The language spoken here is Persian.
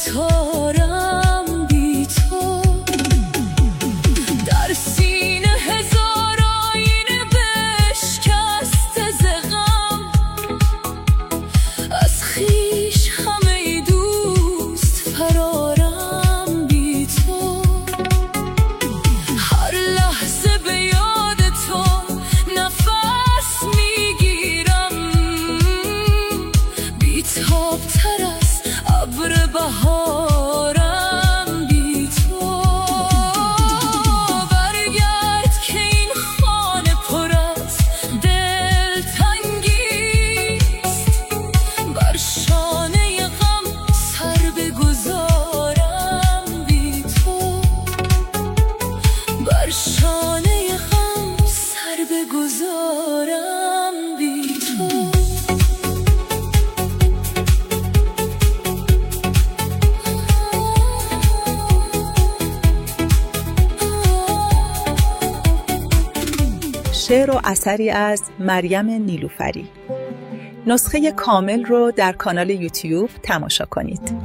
عطارم بی تو. در سینه هزار آینه بشکسته ز غم، از خویش همه دوست فرارم بی تو. هر لحظه به یاد تو نفس میگیرم، بی‌تاب تر از ابر بهارم بی تو. برگرد که این خانه پر از دلتنگیست، بر شانه غم سر بگذارم بی تو. بر شانه غم سر بگذارم بی تو. شعر و اثری از مریم نیلوفری. نسخه کامل رو در کانال یوتیوب تماشا کنید.